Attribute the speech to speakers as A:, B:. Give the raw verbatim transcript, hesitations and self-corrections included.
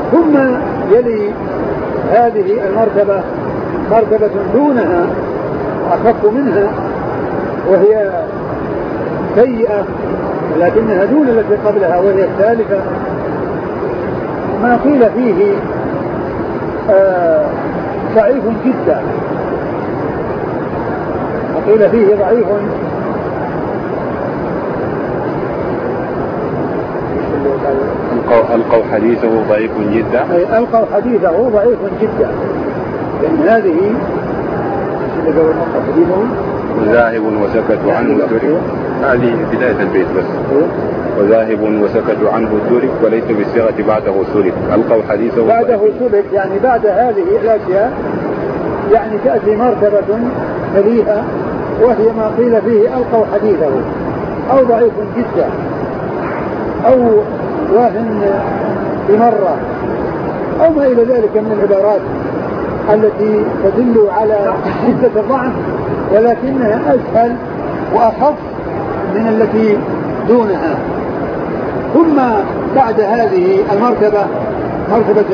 A: ثم يلي هذه المرتبة مرتبة دونها أخف منها وهي سيئة لكنها دون التي قبلها وهي الثالثة، ما قيل فيه آه ضعيف جدا، ما قيل فيه ضعيف
B: ألقوا حديثه ضعيف جدا،
A: أي ألقوا حديثه ضعيف جدا، لأن هذه
B: وذاهب وسكتوا عنه ترك، هذه بداية البيت بس. وذاهب وسكتوا عنه ترك وليس بالصيغة بعده سرك، ألقوا حديثه
A: بعده سرك، يعني بعد هذه الأشياء يعني تأتي مرتبة تليها وهي ما قيل فيه ألقوا حديثه أو ضعيف جدا أو واهن بمرة أو ما إلى ذلك من العبارات التي تدل على شدة الضعف ولكنها أسهل وأخف من التي دونها. ثم بعد هذه المرتبة مرتبة